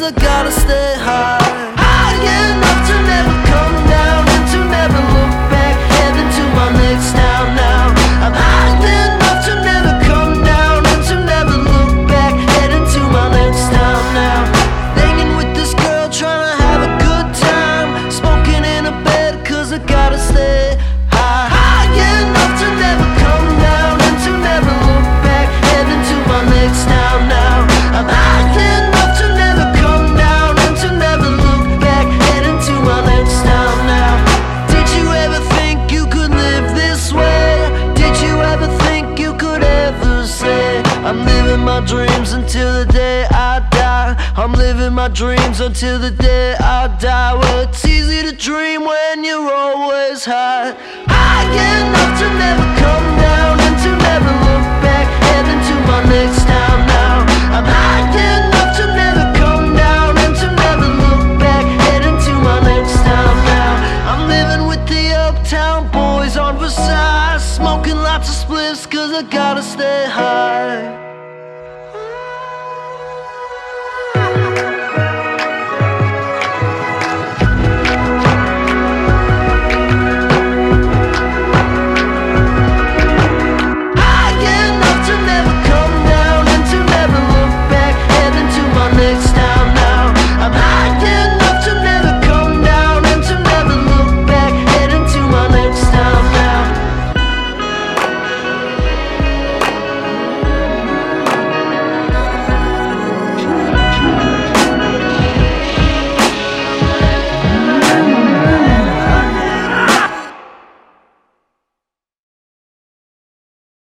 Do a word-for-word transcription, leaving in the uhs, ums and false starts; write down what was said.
I gotta stay high. High enough to never come down and to never look back, heading to my next town now. I'm high enough to never come down and to never look back, heading to my next town now. Hanging with this girl, trying to have a good time, smoking in a bed cause I gotta stay high. High enough to never come down and to never look back, heading to my next town now. I'm high enough to never come down and to never look back, heading to my next town now. Did you ever think you could live this way? Did you ever think you could ever say, I'm living my dreams until the day I die? I'm living my dreams until the day I die. Well, it's easy to dream when you're always high. High enough to never come down and to never look back, heading to my next town now. I'm high enough to never come down and to never look back, heading to my next town now. I'm living with the uptown boys on Versailles, smoking lots of spliffs cause I gotta stay high.